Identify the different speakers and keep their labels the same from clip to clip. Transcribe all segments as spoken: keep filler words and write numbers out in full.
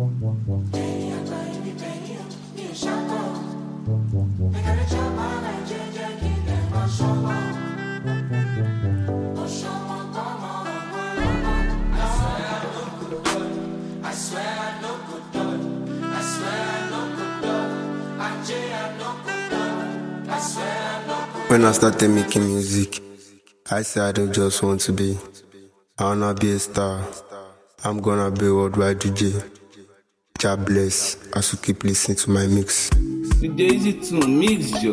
Speaker 1: When I started making music, I said I don't just want to be, I wanna be a star. I'm gonna be a worldwide D J. God bless, as you keep listening to my mix.
Speaker 2: The Daisy to mix, Joe.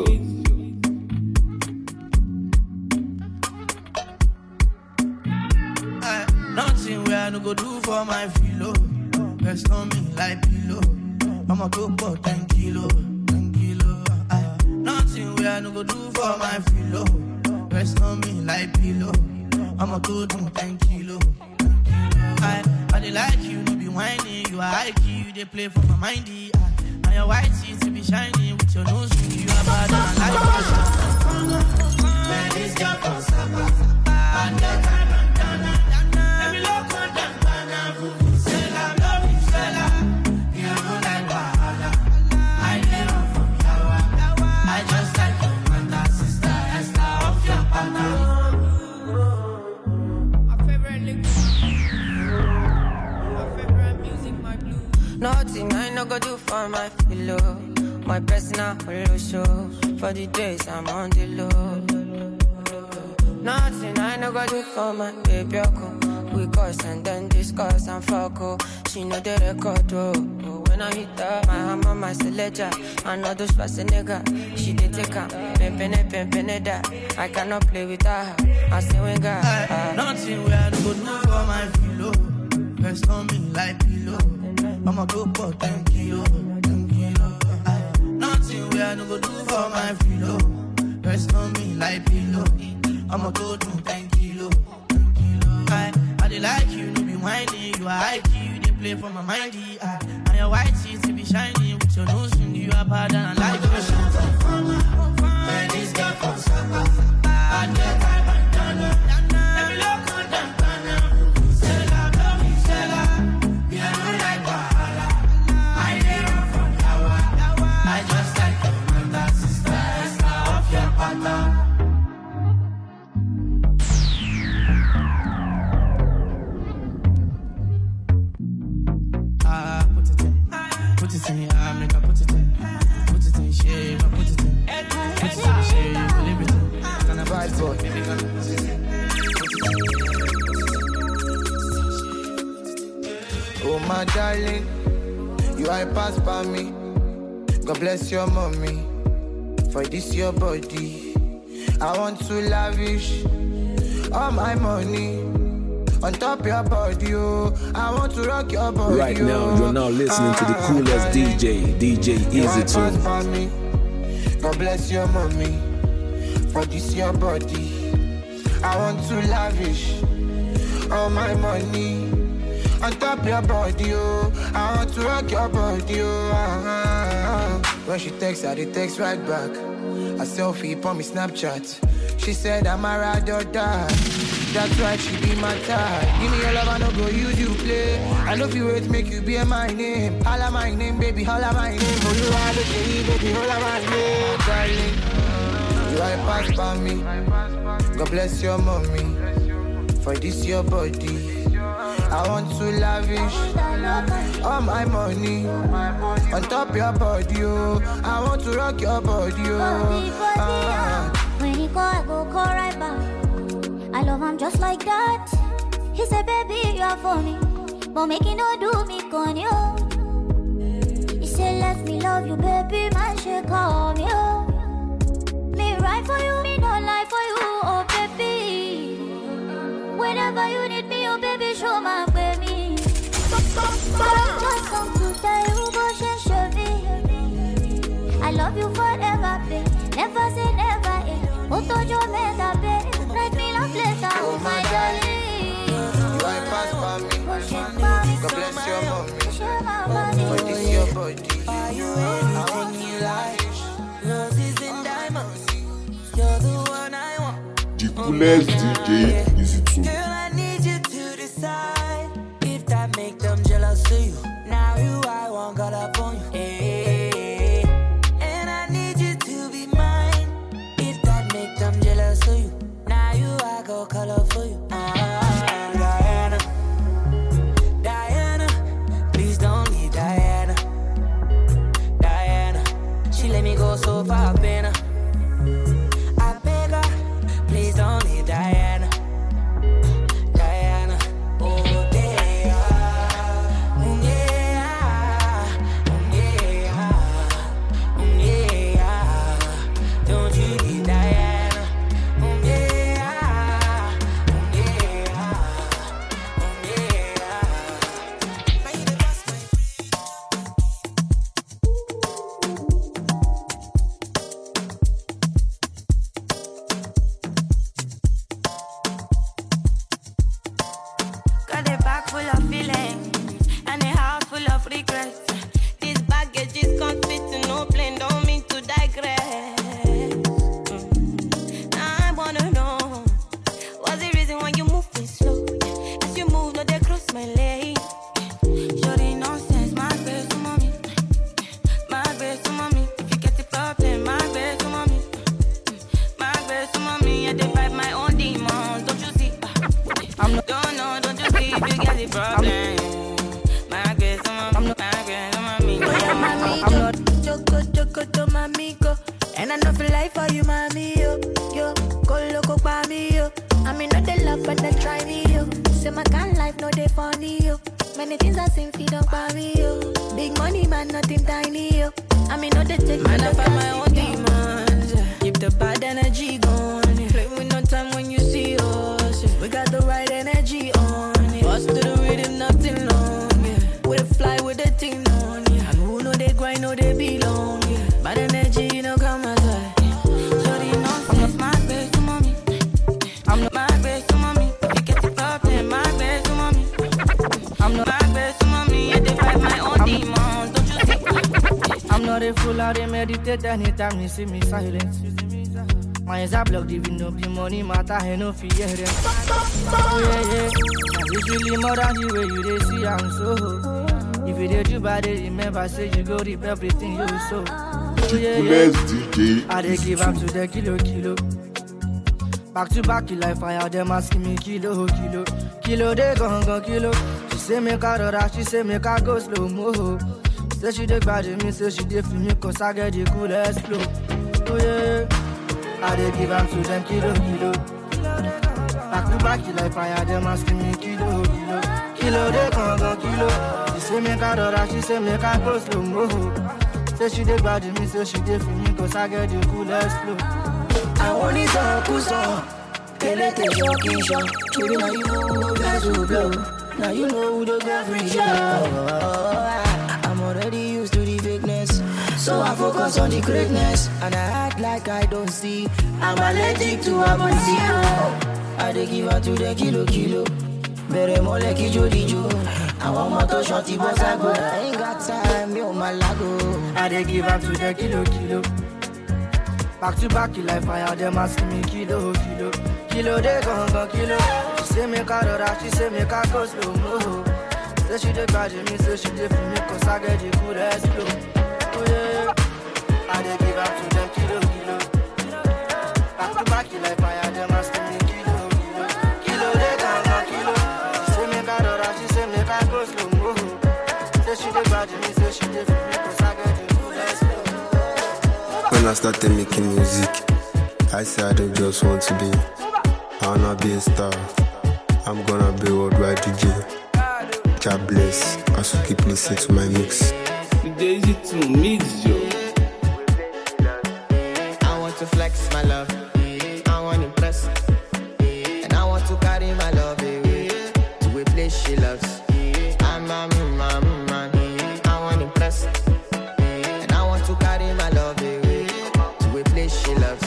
Speaker 3: Nothing where I no go do for my filo. Rest on me like pillow. I'ma go for ten kilo, ten kilo. Aye. Nothing where I no go do for my filo. Rest on me like pillow. I'ma go do ten kilo, ten kilo. I, I dey like you, no be whining. You are high key, you dey play for my mindy. Aye. And your white teeth to be shining with your nose ring. You are bad and I like fashion. Man, this girl from Sapa. And that time I'm done. Let me look on them, man. Vuvuzela, love Vuvuzela. You know like Wahala. I live on from Yawa. I just like your mother, sister, Esther of your partner.
Speaker 4: My favorite liquor. My favorite music, my blues.
Speaker 5: Nothing I no go do for my pillow. My personal holo show. For the days I'm on the low. Nothing I no go do for my baby. We cuss and then discuss and fuck. Oh, she know the record. Oh, oh when I hit her, my hammer, my selector. I know those fast nigga. She did take her. Pimpin' pimpin' that. I cannot play with her. I say when God.
Speaker 3: Uh, nothing where I no go do for my filo. Rest on me like pillow. I'ma go for ten kilo, ten kilo. Aye. Nothing where I no go do for my filo. Rest on me like pillow. I'ma go do ten kilo, ten kilo. Aye. I dey like you, no be whining. You are high key, you dey play for my mindy. Aye. And your white teeth to be shining with your nose ring. You are bad and I like fashion. Man, this girl from Sapa. And that time I'm done. Let me look on them, man. Vuvuzela, love Vuvuzela. You know like Wahala. I live from Yawa. I just like your mother, sister, Esther of your partner. Ah, put it in, put it in, ah, make I put it in, put it in shape, I put it in, put it in shape, believe it in. Can I buy it, boy? Maybe can I put it in?
Speaker 6: Oh my darling, you are a pass by me. God bless your mommy for this your body. I want to lavish all my money on top your body. Oh, I want to rock your body.
Speaker 7: Right now, you're now listening to the coolest D J, D J Easy Tune.
Speaker 6: God bless your mommy for this your body. I want to lavish all my money on top your body. Oh, I want to rock your body. Oh, ah, ah, ah. When she texts, I dey text right back. A selfie on me Snapchat. She said I'm a ride or die. That's why she be my type. Give me your love, I no go use you play. I know if you wait, make you be my name. Holla my name, baby, holla my name. For you, I look at you, baby, holla my name. Darling, you are a pass by me. God bless your mommy for this your body. I want to lavish all my money on top your body. Oh, I want to rock your body. Oh, ah.
Speaker 8: When he go, I go call right back. I love him just like that. He said, baby, you're funny, but make it no do me con you. He said, let me love you, baby, man, she call me. Oh. Me right for you, me not lie for you, oh baby. Whenever you need me, oh baby, show my baby. Just come to tell you, but she should be. I love you forever, babe. Never say never, eh. Oh, told you me that, babe. Write me love letter, oh my darling.
Speaker 6: You are a pass by me. God bless your mommy for this your body. I want you like roses and diamonds. You're the one I want.
Speaker 9: The coolest D J Easy Tune.
Speaker 6: Girl, I need you to decide if that make them jealous of you. Now you are
Speaker 5: full of feelings and a house full of regrets. This baggage is can't fit to no plane, don't mean to digress. Mm. Now I wanna know, what's the reason why you moving slow? As you move, no they cross my lane. Shorty nonsense, my best to mommy, my best to mommy. If you get the problem, my best to mommy, my best to mommy. I defy my own demons, don't you see? I'm not, don't know, don't you see? If you get the problem, my best to mommy, my best to mommy. Oh yeah, mommy, I'm not choco choco to mommy go, and I know feel life for you, mommy yo yo. Go loco pa me yo. I mean not the love but they try me yo. Say my kind life no they funny yo. Many things I sing feed up by me yo. Big money man nothing tiny yo. I mean not they take man I find my own demons. Keep the bad energy going. Play with no time when you see us. We got the right energy on. Bust to the rhythm nothing long. We fly with the thing on. And who know they grind know they belong. Bad energy you know come aside. Sorry nonsense my best to mommy. I'm not my best to mommy. If you get the problem, my best to mommy. I'm not my best to mommy. I defy my own demons, don't you see? I'm not a fool, I meditate anytime you see me silent. My eyes are blocked, even though the money matter, I no fear them. Oh yeah, yeah. And it's really more than the way you they see I'm so. If you did you bad, remember, say you go reap everything you sow. Oh yeah, yeah. I they give up to the kilo, kilo. Back to back, you like fire, them asking me kilo, kilo. Kilo, they gon' go kilo. She say make her rora, she say make her go slow mo. Say she dey bad me, say she dey feel me, cause I get the coolest flow. Oh yeah, I dey give up to them kilo, kilo. Back to back, you like fire, them asking me kilo, kilo. Kilo, they gon' go kilo. She say make her rora, she say make her go slow mo. Say she dey bad me, say she dey feel me, cause I get the coolest flow. I want it all, cause Tell it to shocking shot. Baby, now you know who guys will blow. Now you know who the go free show. I'm already used to the fakeness, so I focus on the greatness. And I act like I don't see. I'm allergic to Abonzio. I dey give her to the kilo kilo. Bere mole ki jodi jo. I want more to shorty boss I go. I ain't got time, yo malago. I dey give her to the kilo kilo. Back to back, you like fire, them asking me kilo, kilo. Kilo, they gon' go kilo. She say make her rora, she say make her go slow mo. Say she dey bad me, say she dey for me, cause I get the coolest flow. Oh yeah, I dey give up to them kilo, kilo. Back to back, you like fire, them asking me kilo, kilo. Kilo, they gon' go kilo. She say make her rora, she say make her go slow mo. Say she dey bad me, say she dey for me, cause I get the coolest flow.
Speaker 1: When I started making music, I said I don't just want to be. I wanna be a star. I'm gonna be worldwide D J. God bless. I should keep listening to my mix.
Speaker 2: Daisy to mix yo.
Speaker 10: I want to flex my love. I want to impress. And I want to carry my love away to a place she loves. I'm a man, man. I want to impress. And I want to carry my love away to a place she loves.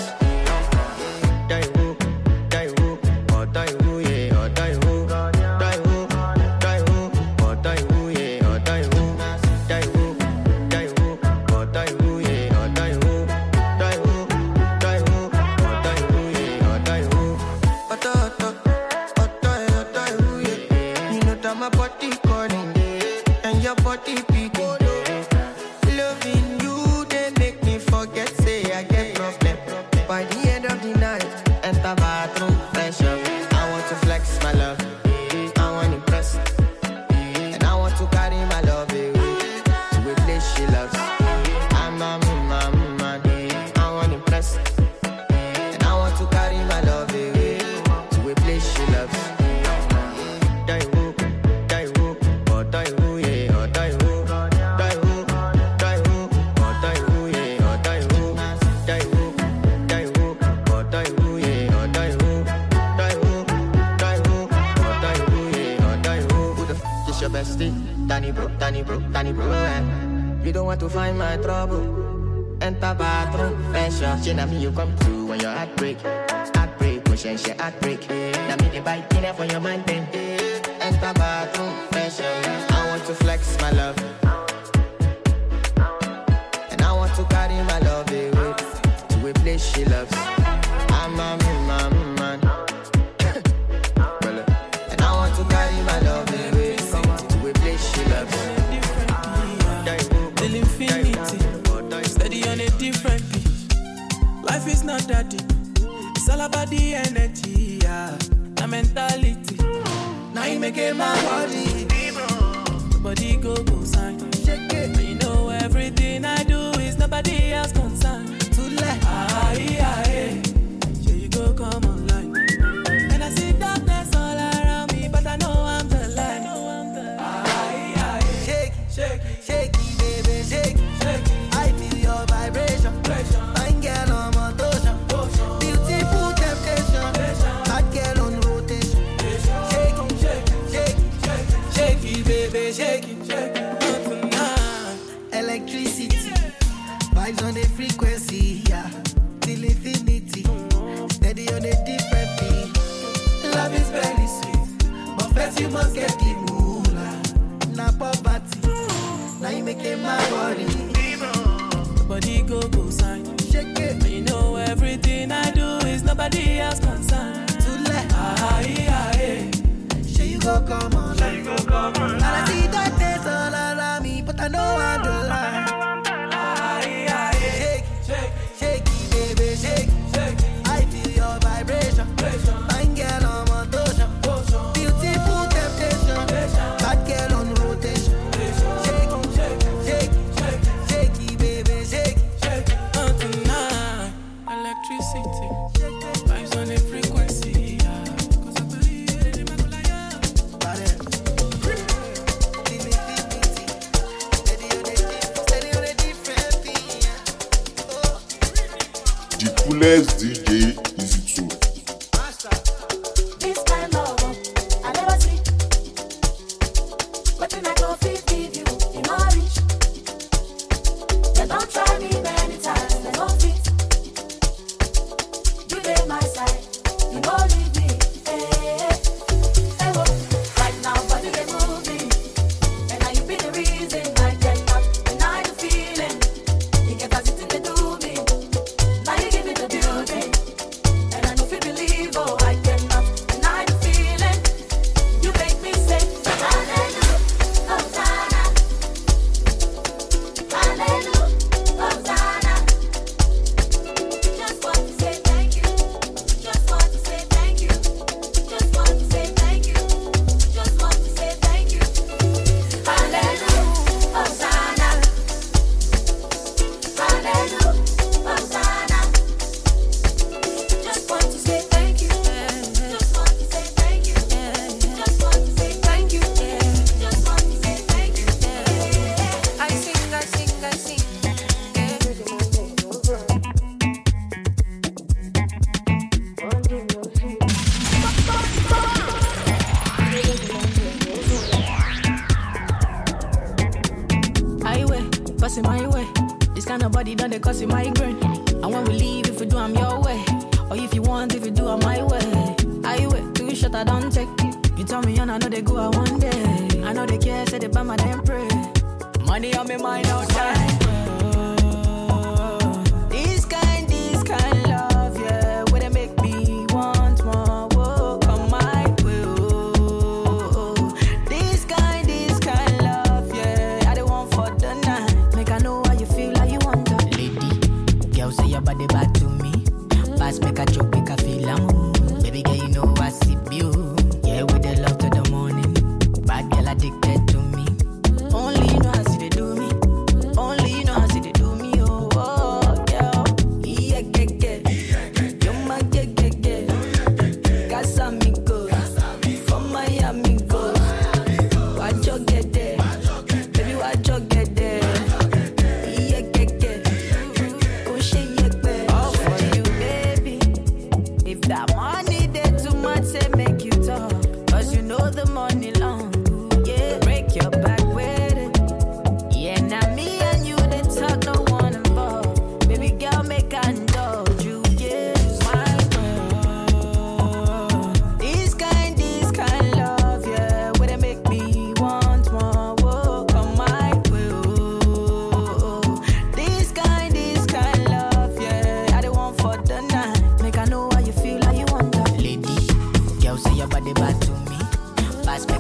Speaker 10: You come through when you're heartbreak, heartbreak, push and shit heartbreak. Now me the bite dinner for your mind then. enter bathroom, fresh on me. I want to flex my love, and I want to carry my love away to a place she loves. I'm a man, man, and I want to carry my love away to a place she loves.
Speaker 3: Till infinity, steady on a different beat. Life is not that deep. It's all about the energy, yeah, the mentality. Now you make it my body, body go go sign. Shake it, you know everything I do is nobody else concerned. To let ah yeah yeah, here you go come online. And I see darkness all around me, but I know I'm the light. Ah yeah yeah, shake it, shake it, shake it, baby, shake it, shake it. I feel your vibration, fine girl on motion, beautiful temptation, hot girl on rotation. Shake it, shake it, shake it, shake it, baby, shake it, shake it. Tonight, electricity, vibes on the frequency, yeah, till infinity, steady on a different beat. Love is very sweet, but first you must get the moolah. Now poverty, now you making my body, body go go sign. Shake it, you know everything I do is nobody else concerned. To let ah yeah yeah, here you go come on, here you go come on. And I see darkness all around me, but I know I'm the light. Ah yeah yeah, shake it, shake it, shake it, baby, shake it, shake it. I feel your vibration, fine girl on motion, beautiful temptation, hot girl on rotation. Shake it, shake it, shake it, shake it, baby, shake it, shake it. Oh, tonight, electricity, vibes on the frequency, yeah. 'Cause I believe in my life.
Speaker 9: The coolest D J is two.
Speaker 8: This kind of love, I never see. What I go fit give you, you know I reach. They don't try me many times, they don't fit. You dey my side, you know leave me. Hey, hey, hey, whoa. Right now, body they move me, and now you be the reason I cannot deny the feeling. You get as it in they do me. Now you give me the beauty, and I know if you believe, oh, I cannot deny the feeling. You make me say, hallelujah, Hosanna, hallelujah, Hosanna. Just want to say thank you, just want to say thank you, just want to say thank you, just want to say thank you. Hallelujah, Hosanna, hallelujah, Hosanna. Just want to say thank you. Just want to say thank you. Just want to say thank you. Just want to say thank you.
Speaker 5: I sing, I sing, I sing. Highway, passing my way. This kind of body done they cause it migraine. And when we leave, if we do, I'm your way. Or if you want, if you do, I'm my way. Highway, too short, I don't take. You tell me, and I know they go out one day. I know they care, say they buy my damn pray. Money on my mind outside. This kind, this kind love, yeah, where they make me want more. Whoa, come my way. Oh. This kind, this kind love, yeah, I don't want for the night. Make I know how you feel, how you want to. Lady, girl, say your body back to me. Pass, make a choke, make a feel I'm. Baby girl, you know I see you. Yeah, with the love to the morning. Bad girl addicted to me. Only you know how see they do me. Only you know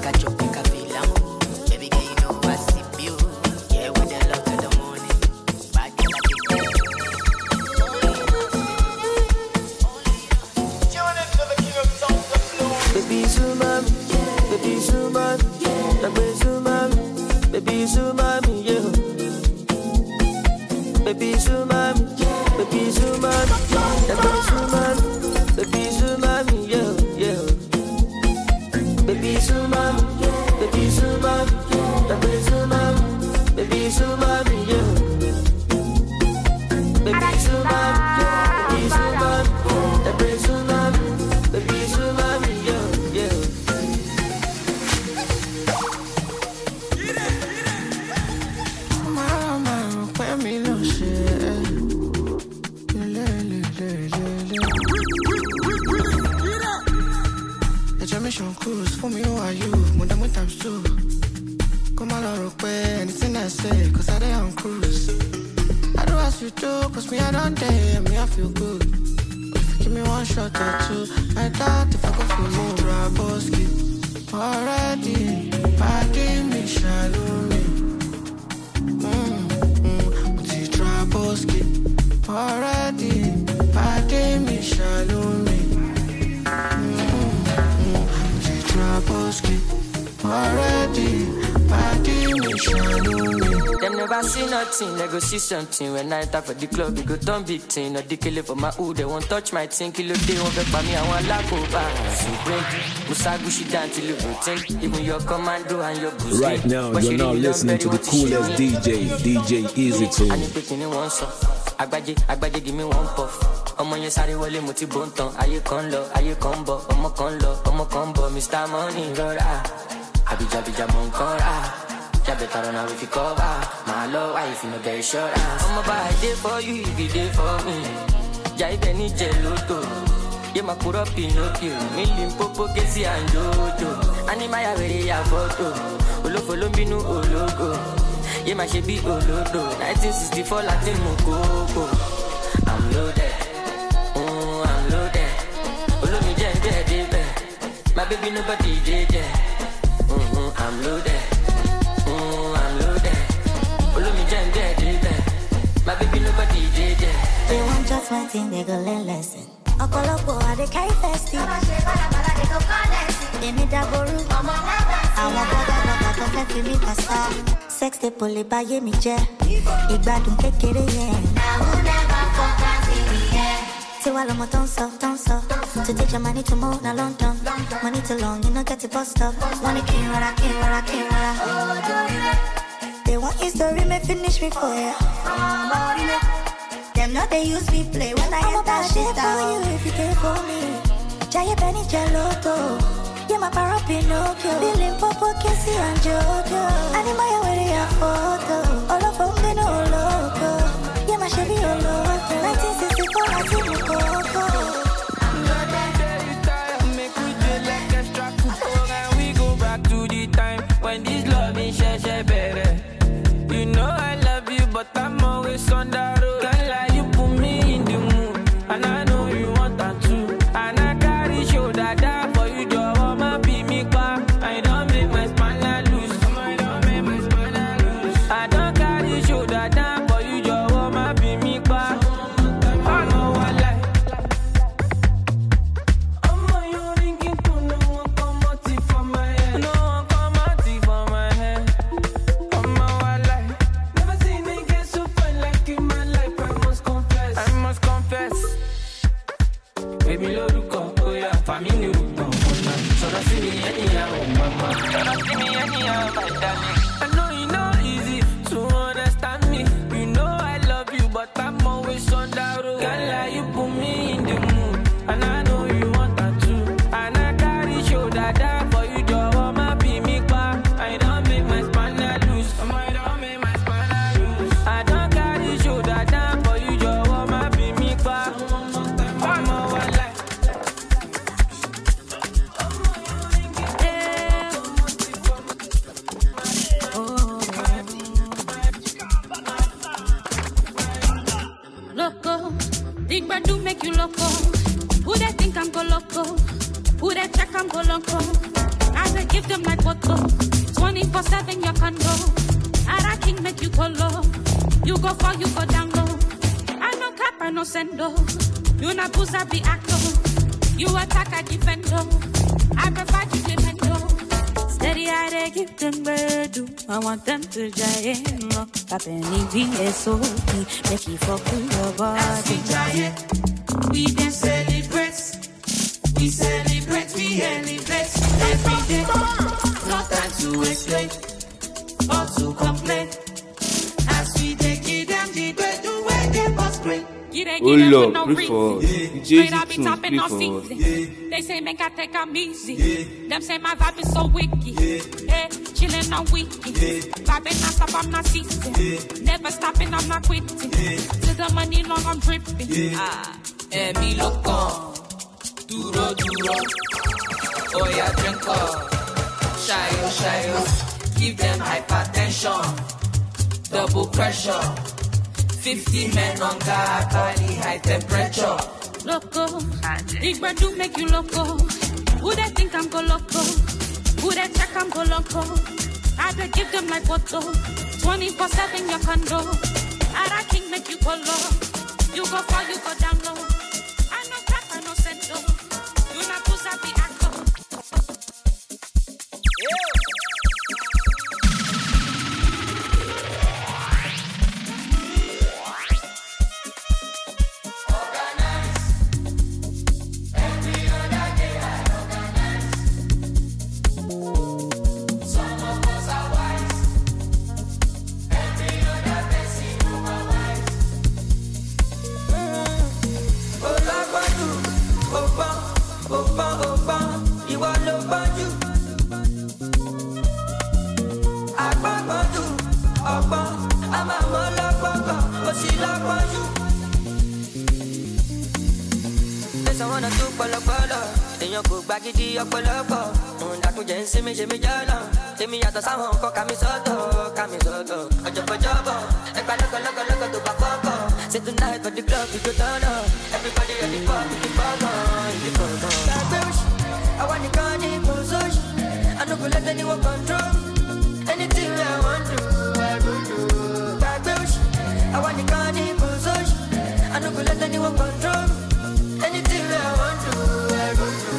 Speaker 11: catch up, make a feel am. Baby girl, you know I sip you. Yeah, with the love in the morning. Back in the big
Speaker 12: Baby Zumami, baby Zumami, baby Zumami, baby Zumami, yeah. Baby Zumami, baby Zumami, baby Zumami, baby Zumami, yeah, yeah. Baby Zumami, baby Zumami, baby Zumami, baby Zumami, yeah. Baby Zumami, baby Zumami, baby Zumami, baby Zumami, yeah, yeah.
Speaker 6: Mama, when me no shit. Mission cruise for me, who are you? More than one times two. Come on, I'll pay anything I say, cause I dey on cruise. I do as you do, cause me, I don't dare, me, I feel good. If you give me one shot or two, I doubt if I go feel more. Raboski, already, pardon me, shallow me. Mm-hmm, but you Raboski, already, pardon me, shallow me. Already, body me, shadow me.
Speaker 12: Them never see nothing, they go see something. When I enter for the club, we go turn big thing. Or the killer for my hood, they won't touch my thing. Kilo day won't vex by me, I want lack over. Supreme, Musagushi down till you routine. Even your commando and your boost.
Speaker 7: Right now, you're now listening to the coolest D J, D J Easy Tune.
Speaker 12: And you picking in one song. Agbaje, Agbaje, give me one puff. Ọmọ yẹn sáré wọlé mo ti bó ń tán. Ayé kan lọ, ayé kan bọ̀. Ọmọ kan lọ, ọmọ kan bọ̀. Mister Money rọra. Abijabija mọ̀ nǹkan rà. Jábẹ̀ tọrọ náà fi cover. Màá lọ wá ìfìnà get insurance. Ọmọ bá I dey for you, if you dey for me. Jà ibẹ̀ ní jẹ lóto. Yé máa kúrọ́ Pinocchio. Mi Limpopo, Kezi and Jojo. Animaya wèrè ya fọ́tò. Olófo ló ń bínú ológo. Yé máa ṣe bí olódò. nineteen sixty-four Latin mú kókó. I'm loaded. My baby nobody did there. Mm-hmm, I'm loaded. Mm, I'm loaded. Follow me, Jen, there, did there. My baby nobody did there.
Speaker 8: They want just one thing, they go learn lesson. I call up, boy, they carry festive. They need a boru. I want to go back to me, pasta. Sex, they pull it by me, jet. It bad, don't take it again. I will never focus in the air. Say while I'm a dancer, dancer. To take your money to move, now long term. Money too long, you know get it bust up. Money can't run, I can't run, I can't run. They want history, may finish me for ya. Them know they use me play when I hit that shit out. For you if you care for me. Jaya Benny Jalotto. Yeah, my para Pinocchio. Billing Popo, Kezi and Jojo. Animaya where they are photo. All of them they know loco. Yeah, my Chevy Oloto. nineteen sixty-four, I see me Coco.
Speaker 12: When this love is share better. You know I love you, but I'm always on the road. Can't lie, you put me in the mood, and I know you want that too. And I carry shoulder down for you, your woman be me back. I don't make my spine loose. I don't make my spine loose. I don't carry shoulder down for you, your woman be me back. I know I like. Family room, so don't see me anyhow, mama. Don't see me anyhow, my darling. I know you know easy to understand me. You know I love you, but I'm always on the road. Can't lie, you put me in the mood, and I know you want that too. And I carry shoulder down for you, your woman be me back. I don't make my spine loose. I don't make my spine loose. I don't carry shoulder down for you, your woman be me back. One more one life.
Speaker 13: Big bad do make you loco. Who they think I'm go loco? Who they check I'm go loco? I said give them like water. twenty-four seven, your condo. Ara king make you color. You go for, you go down low. I no cap, I no sendo. You na boost, I be actor. You attack, I defend. I provide you defendo. Steady, I dey give them bird. I want them to giant. Papeni V S O P. Make you fuck with your body.
Speaker 3: As we giant, we then celebrate. We celebrate, we elevate. Every day, no time to explain or to complain. As we take it them, the great do where they must break.
Speaker 2: Oh Lord, pray for us.
Speaker 13: Straight up be topping no season. They say make I take them easy. Them say my vibe is so wicked. Yeah, chillin' on weekend. Vibing non stop, I'm not ceasing. Never stopping, I'm not quitting. Till the money long, I'm dripping. Ah,
Speaker 3: eh, me look on. Duro, duro. Oh yeah, drink up. Shayo, shayo. Give them hypertension. Double pressure. Fifty men on guard, body high temperature.
Speaker 13: Loco, big bird do make you loco. Who they think I'm go loco? Who they check I'm go loco? I dey give them like water. twenty-four seven your condo. Ara king make you color. You go far, you go down low. I no cap, I no sendo. You na push up the actor. Yeah.
Speaker 14: Bagidi ọ̀pọ̀lọpọ̀ ǹdàkùn jẹ́ ń sinmi ṣe mi jọ́lọ̀ tèmi yàtọ̀ sáwọn nǹkan kàmi sọ́tọ̀ kàmi sọ́tọ̀ ọjọ́bọ̀jọ́bọ̀ ẹgbà lọ́kọ̀lọ́kọ̀lọ́kọ̀ tó bá kọ́kọ́ say tonight for the club we go turn up everybody ready for the bọ́ọ̀mọ̀ ìdí kọ̀ọ̀kan. gbàgbé òṣì àwa nìkan ní ìmọ̀ọ́sọ́ṣì I no go let anyone control anything I want to I go do. gbàgbé òṣì àwa nìkan ní ìmọ̀ọ́sọ́ṣì I no go let anyone control anything I want to I go do.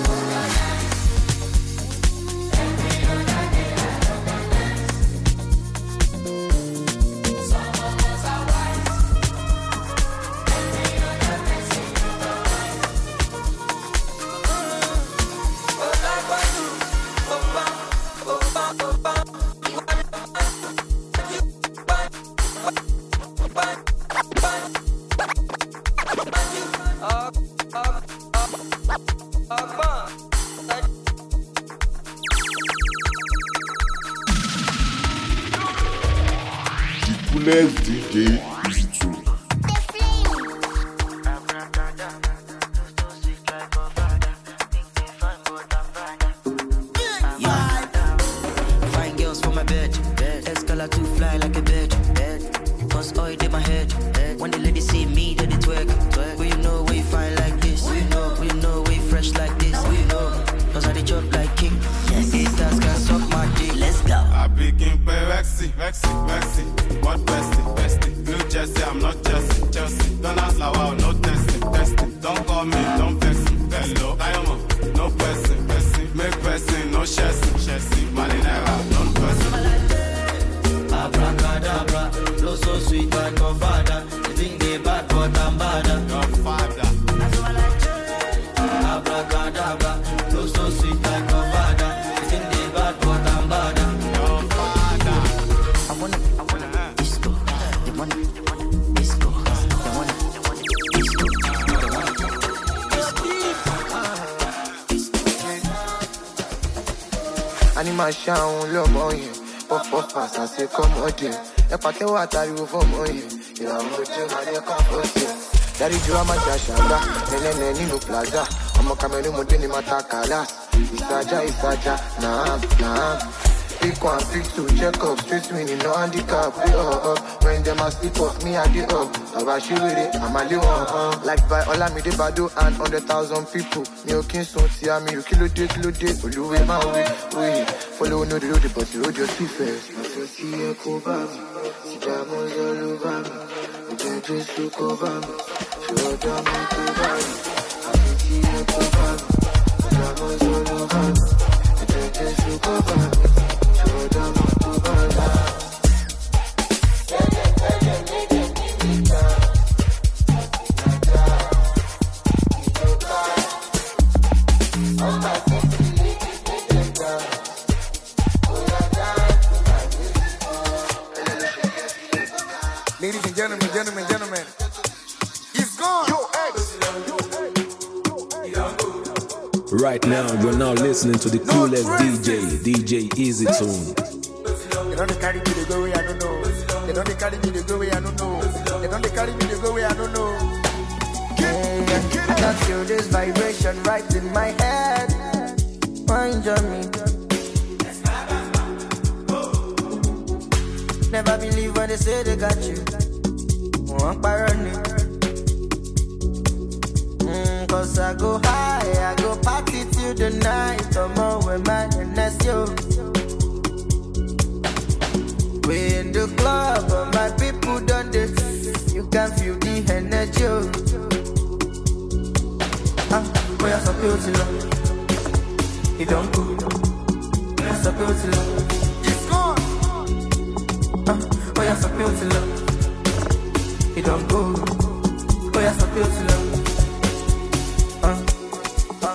Speaker 9: Coolest D J is true.
Speaker 14: Fine girls for my bed, bed. Escala to fly like a bird, bird. Cause oil in my head, head. When the ladies see me, then they twerk, twerk. Will you know we fine like this? Will you know? Will you know we fresh like this? Will you know? Cause I they chop like king. Yes, it does can suck my dick. Let's go.
Speaker 15: I begin pay Rexy, Rexy, Rexy. What bestie, bestie? New Jersey, I'm not Chelsea, Chelsea. Don't ask like wow, no testing, testing. Don't call me, don't vex me. Hello, diamond, no person, person. Make person, no chassis, chassis. Marinera, non person.
Speaker 3: Abracadabra, no so sweet but no father. You think they bad but I'm badder.
Speaker 15: Your father.
Speaker 3: Abracadabra, no so sweet but no father. You think they bad but I'm badder.
Speaker 15: Your father.
Speaker 14: I wanna, I wanna disco. They wanna, they wanna disco. They wanna, they wanna disco. They wanna disco.
Speaker 6: Animal sound, low more here. Pop pop pass, I say come on there. If I tell what I do for more here, you know I'm going to my comfort here. Daddy drama jashanga, nene nene no plaza. I'm a camera modern in my takalas. Isaja, isaja, nah, nah. pick one, pick two, check up, straight winning, no handicap. We uh, uh. When them a sleep off, me I get up. Abashi with it, I'm a little uh, uh. Like by all I'm the bado and hundred thousand people. Me okay, so tia me you kilo day, kilo day. Oluwe my way, way. Follow no the road, but the road just see first. I feel see a cover, see diamonds all over me. We can just look over me. Show them me cover me. I feel see a cover, see diamonds all over me. We can just look over me. Show them me cover me.
Speaker 16: Ladies and gentlemen, gentlemen, gentlemen, he's gone. Yo,
Speaker 7: right now, you're now listening to the coolest D J, D J Easy Tune.
Speaker 16: They don't carry me the go way I don't know. They don't carry me the go way I don't know. They don't carry me the go way I don't know.
Speaker 10: I can feel this vibration right in my head. Mind on me. Never believe when they say they got you. One parony. Mm, Cause I go high, I go party till the night. Come on with my N S yo. We in the club, but my people done this. You can feel the energy. Ah, boy, I'm so beautiful. He don't go. I'm so beautiful.
Speaker 16: He's gone.
Speaker 10: Ah, boy, I'm so beautiful. He don't go. Boy, I'm so beautiful. Ah, ah.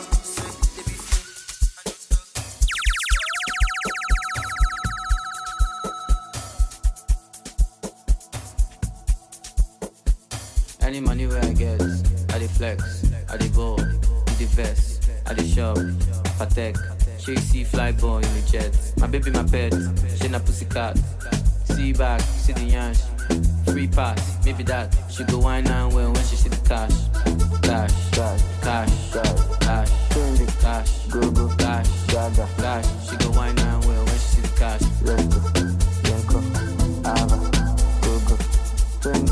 Speaker 17: Any money where I get, I dey flex, I dey ball, I dey vest, I dey shop, Patek, Shake see fly boy in the jet. My baby, my pet, she na pussycat. See back, see the yansh, free pass, maybe that. She go wine and well when she see the cash, cash, cash, cash, cash, cash, go go, cash, gaga, cash. She go wine and well when she see the cash. Let's go, Yanko, Ava, go go, twin.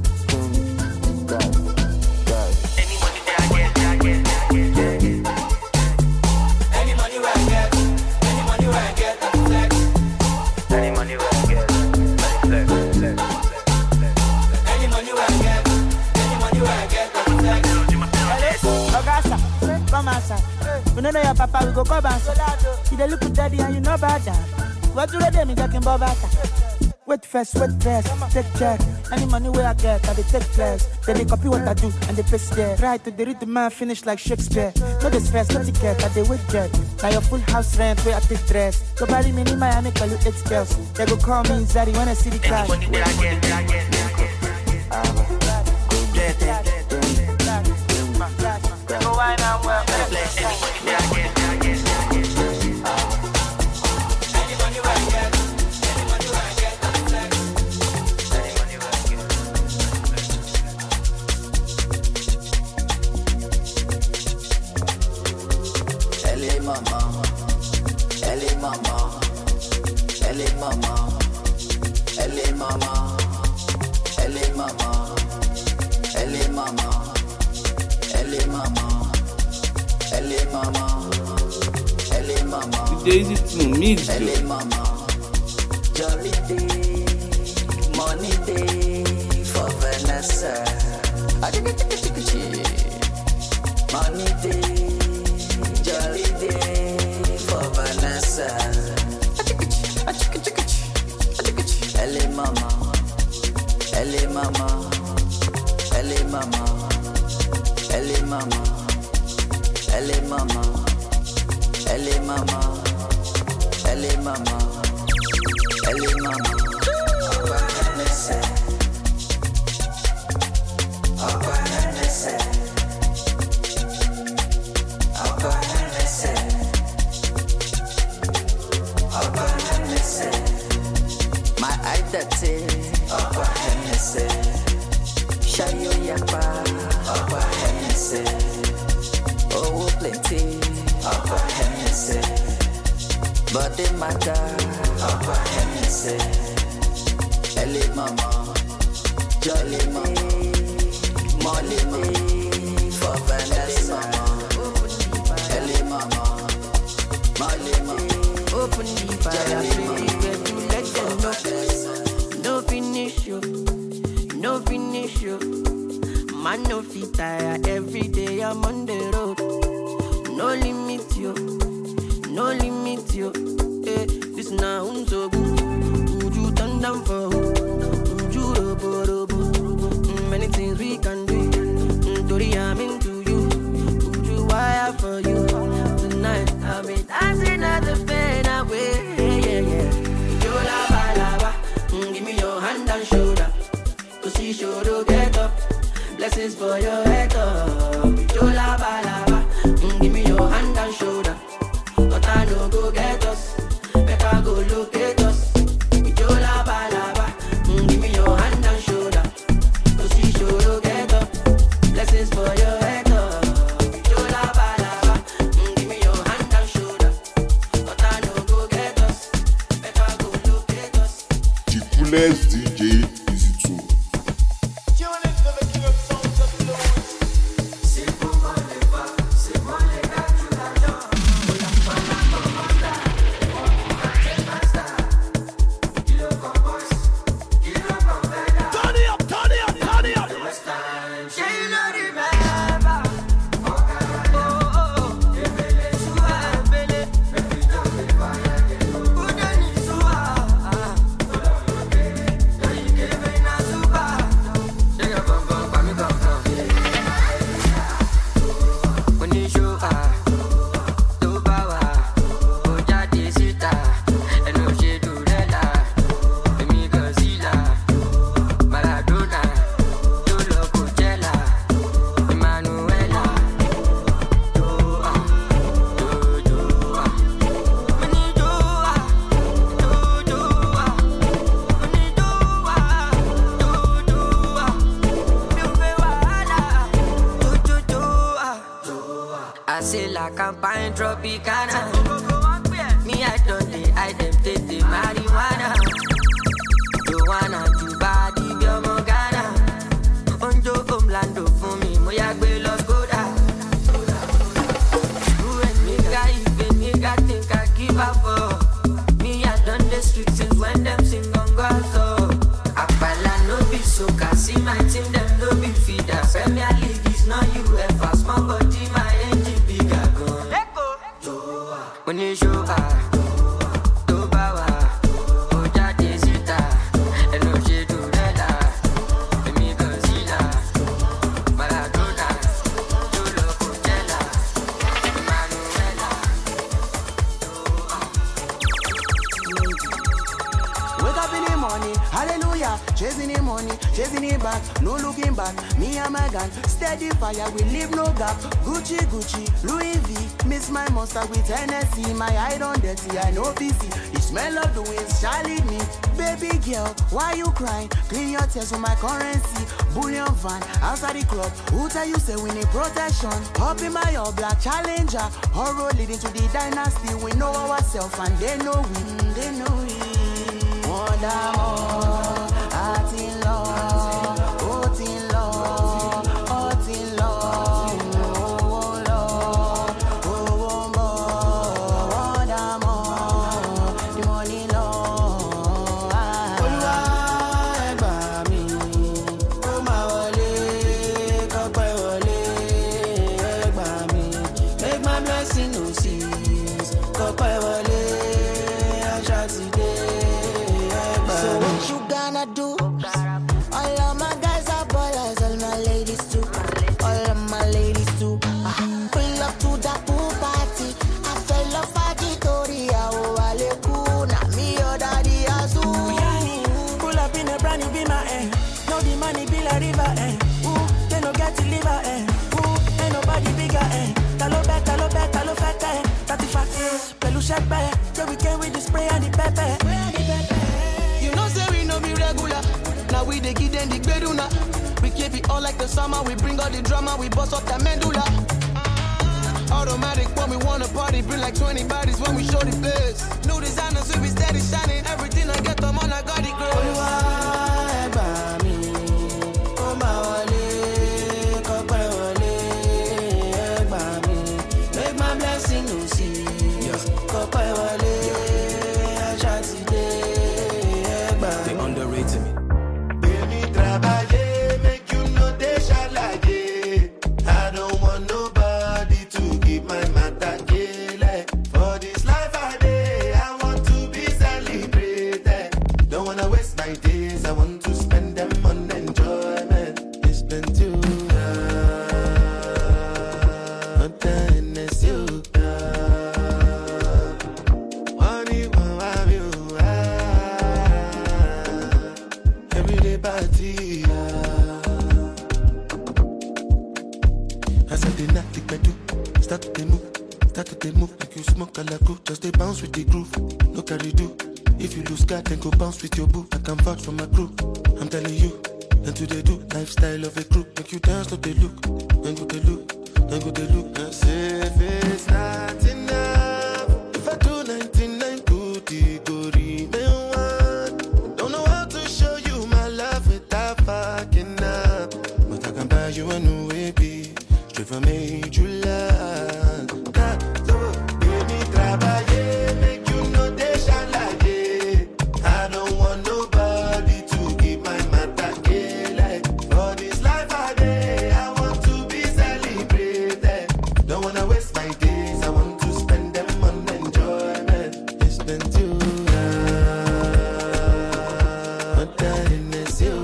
Speaker 18: We don't know your papa, we go come and you dey look at daddy and you know about that. What do they do me talking about that? Wait first, wait first, take check. Any money where I get, I dey take flex. Then they copy what I do and they paste there. Try to the rhythm man finish like Shakespeare. No the stress, no ticket, I dey wait jet. Now your full house rent where I take dress. Go bury me in Miami, call you eight girls. They go call me Zari when I see the cash. Any money where I get, where I get, where I get. Go wine and well, any money where I get, where I get, where I get. Any money where I get, any money where I get, any money where I
Speaker 11: get. Elle est maman, elle est maman, elle est maman, elle est maman, elle est maman, elle est maman. Elle est maman, elle est maman, elle est maman.
Speaker 2: Daisy to me,
Speaker 11: elle est maman. Jolly day, money day for Vanessa. Money day, jolly day for Vanessa. Elle est maman, elle est maman, elle est maman. Elle est maman, elle est maman, elle est maman, elle est maman, elle est maman. Abba Hennessy, Abba Hennessy, Abba Hennessy, Abba Hennessy. My identity, Abba Hennessy. Shayo Yapa, Abba Hennessy. Oh, plenty, Abba Hennessy. but it matter. Papa Henry say, Ellie mama, jolly mama, Molly mama, for Vanessa mama, Ellie mama, Molly mama,
Speaker 10: open the fire, to let them know. No finish you, no finish you. Man no fit tire, every day I'm on the road. No limit you, no limit you. Eh, this now so good. Would you turn down for who? Would you robo robo? Many things we can do. Tori, I'm into you. Would you wire for you? Tonight I'll be dancing at the fade away. Yeah, yeah. You lava lava. Give me your hand and shoulder. Cause she should get up. Blessings for your head up. You lava lava. Give me your hand and shoulder. But I know go get us. Better go look at us. You lava lava. Give me your hand and shoulder. Cause she should get up. Blessings for your head up. You lava lava. Give me your hand and shoulder. But I know go get us. Better go look at us.
Speaker 9: The coolest D J is it too.
Speaker 10: Campagne Tropicana. Me, I don't they, I them take the marijuana. Joanna, Jubadi, Biomogana. Onjo, Omlando, for me, Moyagbe, Los Goda. Who and nigga, even nigga think I give up for. Me, I done the streets since when them sing on Gazo. Apala no be so, see my team, them no be feeders. Premier League is not U F A, small body, my engine bigger. When you show her, to bawa, oja desita, eno she do rela, emi Godzilla, Maradona, Jolo Coachella, Manuela.
Speaker 18: Wake up in the morning, hallelujah, chasing the money, chasing it back, no looking back. Me and my gun, steady fire, we leave no gap. Gucci, Gucci, Louis V, miss my monster with Hennessy. My eye on dirty, I know B C. The smell of the winds shall lead me. Baby girl, why you crying? Clean your tears with my currency. Bullion van, outside the club. Who tell you say we need protection? Up in my all black challenger. Horror leading to the dynasty. We know ourselves and they know we. Mm, they know we. Wonder more, heart in love, heart in love, heart in love. Oh Lord, oh more, wonder more, the money Lord. Olúwa ẹ gbà mí, ó máa wọlé, kọ́pẹ́ wọlé, ẹ gbà mí. Make my blessing no cease, kọ́pẹ́ wọlé, àṣà ti dé. So what you gonna do? All of my guys are ballers, all my ladies too. All of my ladies too. Uh, pull up to the pool party. I fell off a Victoria, oh Alekuna, me your daddy Azu. Pull up in a brand new be my eh. No the money be like river eh. Ooh, they no get to liver eh. Ooh, ain't nobody bigger eh. Talo bet, talo bet, talo fat eh. Thirty fat eh. Pelu shake by eh. Yeah we came with the spray and the pepper. Now we dey give them the beduna. We keep it all like the summer. We bring all the drama. We bust up the medulla.
Speaker 3: Automatic when we wanna party, bring like twenty bodies when we show the place. New designers, we be steady shining. Everything I get them on, I got it, make my blessing you see.
Speaker 19: They underrated me.
Speaker 6: Baby, trabaye, make you know they shalaye. I don't want nobody to give my matter kele. For this life I day, I want to be celebrated. Don't wanna waste my days, I want to spend them on enjoyment. It's been too long, but then it's you. Start to move, start to move like you smoke a la crew. Just they bounce with the groove, no carry do. If you lose God, then go bounce with your boo. I can vouch for my crew, I'm telling you. And do they do lifestyle of a crew? Make you dance, no they look, then go they look, then go they look. And say if it's not enough, if I do ninety-nine good, it go remain one. Don't know how to show you my love without fucking up, but I can buy you a new A B. If I made you laugh, that so baby trabaye, make you know they shalaye. I don't want nobody to give my matter kele. For this life I day, I want to be celebrated. Don't wanna waste my days, I want to spend them on enjoyment. It's been too long, but that is you.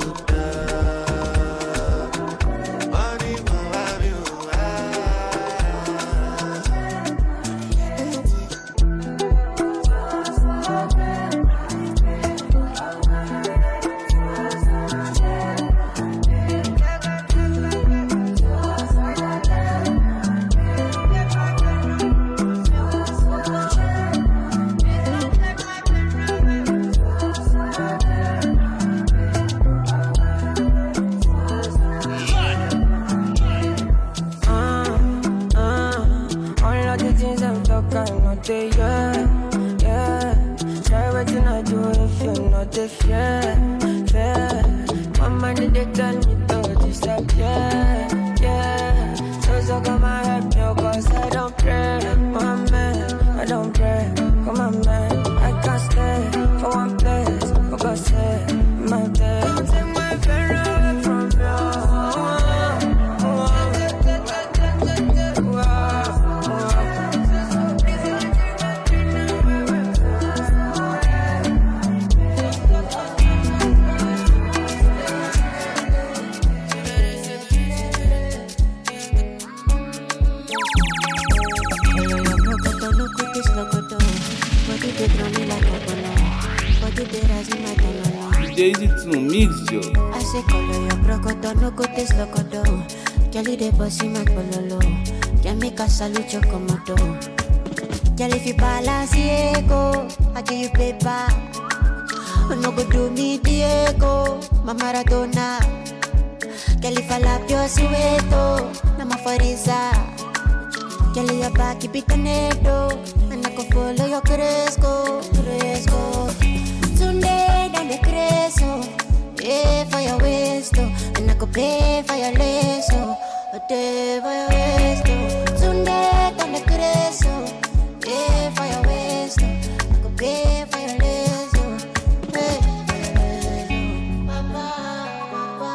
Speaker 5: Yeah, yeah. Try what you not do if you're not the fair, fair. My money they tell me to disappear, yeah. So so come and help me, cause I don't pray, my man, I don't pray. Come on, man, I can't stay for one place, because say my day. Don't take my pain away from you.
Speaker 2: Easy to mix yo.
Speaker 8: I say color your brocodo, no go taste locodo. Girl, they bossy my pololo. Can make a salute your comodo. Girl, if you balance ego, I give you paper. No go do me Diego, my Maradona. Girl, if I lap your sueto, na my forisa. Girl, your back keep it tornado, and I go follow your Cresco, Cresco. Sunday down the Cresco, pay for your waist, and I go pay for your lace, a day for your waist. Sunday down the Cresco, pay for your waist, I go pay for your lace, hey. Mama, mama,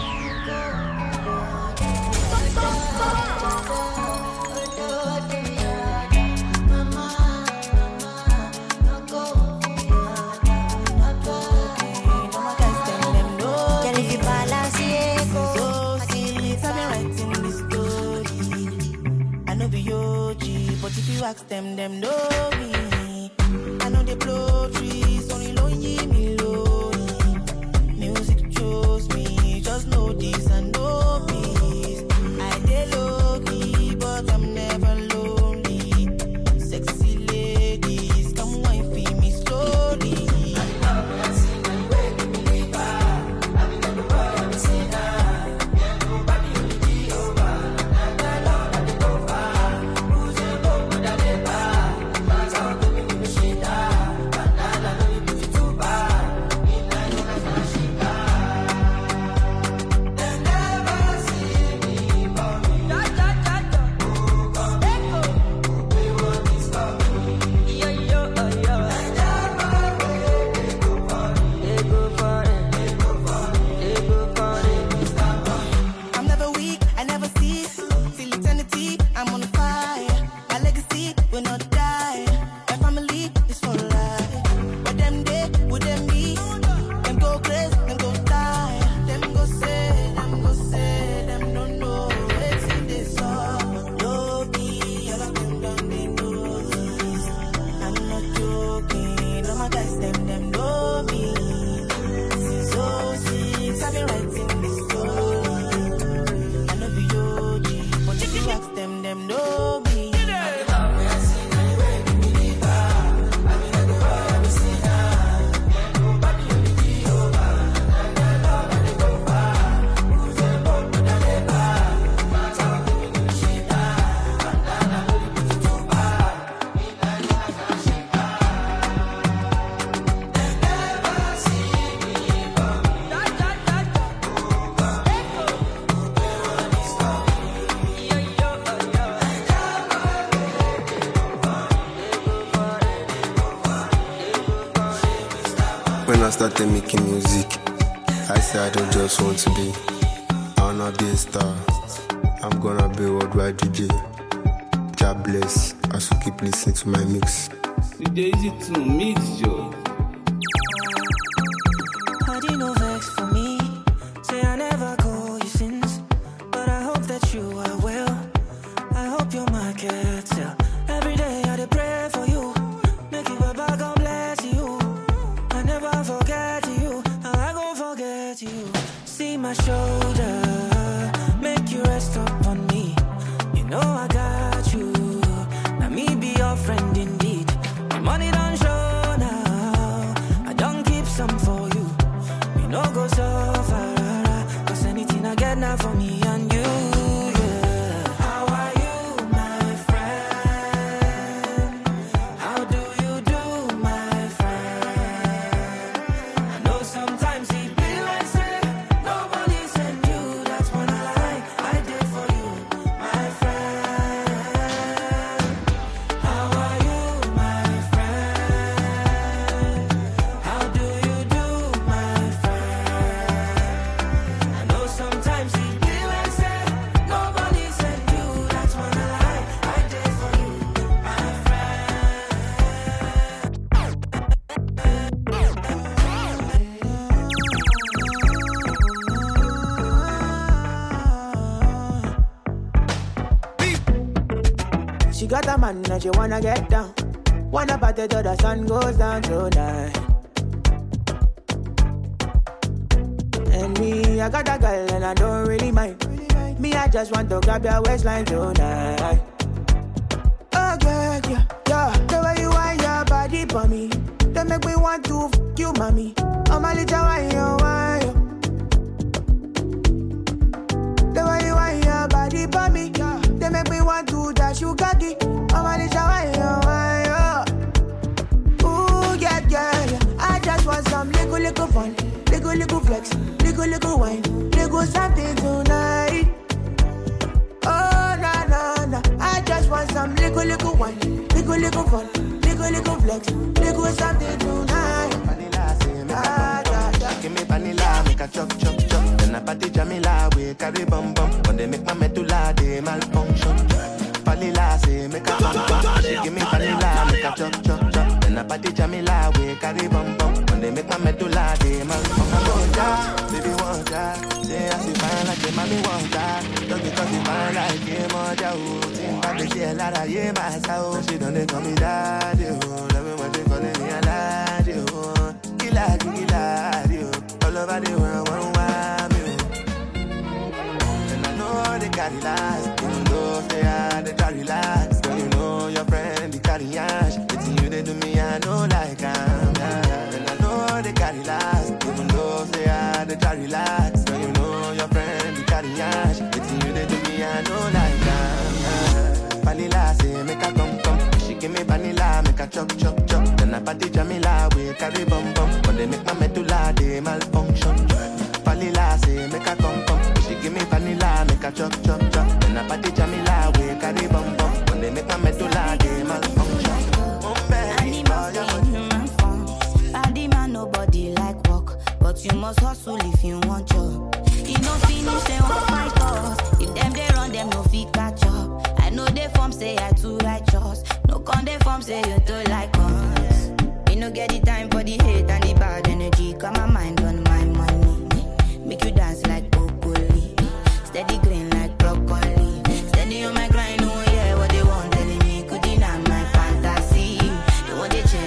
Speaker 3: but if you ask them, them know me. I know they blow trees, only lonely me lonely. Music chose me, just know this and know peace. I dey low key, but I'm never lonely. Sexy ladies, come wine for me slowly. Ooh, not joking. All my guys, them, them know me. This is so sweet. I've been writing this story. I know be O G, but if you ask them, them know me.
Speaker 1: When I started making music, I said I don't just want to be, I wanna be a star. I'm gonna be a worldwide D J. God bless, as you keep listening to my mix.
Speaker 2: D J Easy to mix, Joe.
Speaker 3: How do you know vex for me? Say I never call you since, but I hope that you are well. I hope your market sell. Every day I dey pray for you. Make you Baba God bless you. I never forget you. How I gon' forget you? See my shoulder, make you rest up on me. You know I got you. Now me be your friend indeed. My money don't show now. I don't keep some for you. You know go so far. Cause anything I get now for me and you. Yeah. How are you, my friend? How do you do, my friend? I know sometimes it be like say nobody sent you. That's when I lie. I did for you, my friend. How are you, my friend? How do you do, my friend? I know sometimes it be like say nobody sent you. That's when I lie. I did for you, my
Speaker 18: She got a man and she wanna get down. Wanna party till the sun goes down tonight. And me, I got a girl and I don't really mind. Me, I just want to grab your waistline tonight. Oh yeah, yeah, yeah. The way you want your body for me, they make me want to f you, mommy. I'm a little wine, you wine, you. The way you want your body for me, they make me want to dash you cocky. I'm a little wine, you wine, you. Ooh yeah, yeah, yeah. I just want some little, little fun, little, little flex, little, little wine, little something tonight. Oh na na na, I just want some little, little wine, little, little fun, little, little flex, little something tonight. Ah, yeah, yeah.
Speaker 6: Give me vanilla, make a chop chop chop. Then a party Jamila, we carry bum bum. When they make my medulla, they malfunction. Vanilla, say make a bum bum. She give me vanilla, make a chop chop chop. Then a party Jamila, we carry bum bum. When they make my medulla, they malfunction. I want that, baby want that. Say I see fine like the mommy want that. Just because you fine like him or Joe. Think back to see a lot of yeah myself. She don't they call me daddy, oh. Love me when they calling me a daddy, oh. Killer, killer, oh. All over the world, one wild me, oh. And I know they carry last, even though they are they carry last. Girl, you know your friend, they carry ash. It's you they do me, I know like I'm, yeah. And I know they carry last, even though they are they carry last. Girl, you know your friend, they carry ash. It's you they do me, I know like I'm, yeah. Vanilla say make a come come. She give me vanilla, make a chop chop chop. Then a party Jamila, we carry bum bum. When they make my medulla, they malfunction. Vanilla say make a come come. She give me vanilla, make a chop chop chop. Then a party Jamila, we carry bum bum. When they make my medulla, they malfunction.
Speaker 20: Body man, nobody like work, but you must hustle if you want job. You know finish, they won't fight us. If them they run, them no fit catch up. I know they form say I too righteous. No con they form say you too like us. Me no get the time for the hate and the bad energy. Got my mind on my money. Make you dance like broccoli. Steady green like broccoli. Steady on my grind, oh yeah, what they want telling me. Could deny my fantasy. They want they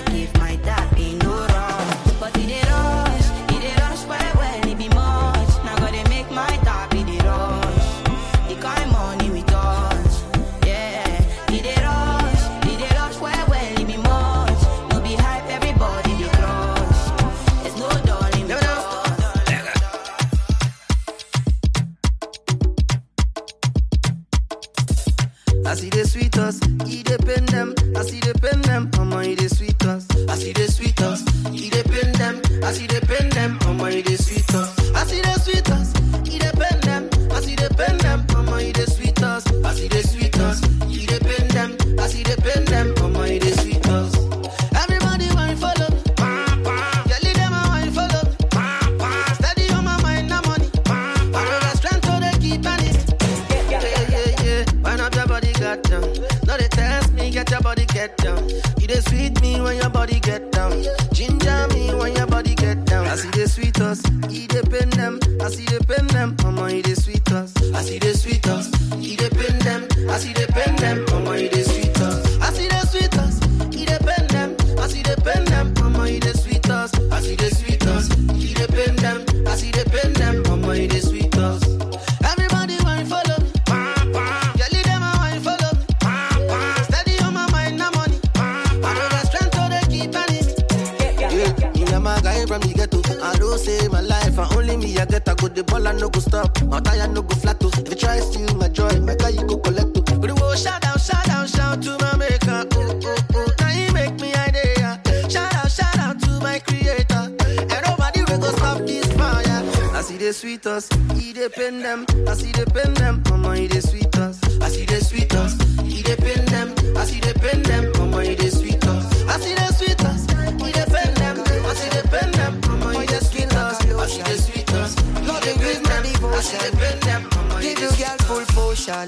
Speaker 3: you the sweet us. I see the sweet us, you the pen them. I see the pen them, mama you the sweet us. I see the sweet us, you the pen them. I see the pen them, mama you the sweet us. I see the sweet us, you the pen them. I see the pen them, mama you the sweet us. Everybody want follow me, yeah, lead them a want follow me. Steady on my mind, no money. I know the strength so they keep on it. Yeah, yeah, yeah. Wind up your body, got down. No they test me, get your body get down. You the sweet me when your body get down. Ginger me when your body get down. I see the sweet us, you the pen them. I see the pen them, mama you the sweet us. I see the sweet us, you the pen them. I see the pen them, mama you the sweet us. I see the sweet us, you the pen them. I see the pen them, mama you the sweet us. I see the sweet us, you the pen them. I see the pen them, mama you the sweet us. Everybody want follow me, yeah, lead them a want follow me. Steady on my mind, no money. I know the strength so they keep on it. Yeah, me and my guy from the ghetto. I don't say my life, and only me I get. I go the ball and no go stop. My tire no go flat too. If you try steal my joy, my guy you go collect too. But the world shout out, shout out, shout to my maker. Ooh, ooh, ooh. Now he make me idea. Shout out, shout out to my creator. And nobody will go stop this fire. I see the sweet us, he the pen them. I see the pen them, mama he the sweet us. I see the sweet us, he the pen them. I see the pen them, mama he the sweet us. I see the sweet us, he the pen them. I see the pen them, mama he the sweet us. I see the sweet us,
Speaker 6: Love the grace, my devotion.
Speaker 3: I see the pen them, mama he
Speaker 6: Give
Speaker 3: the
Speaker 6: you girl full potion.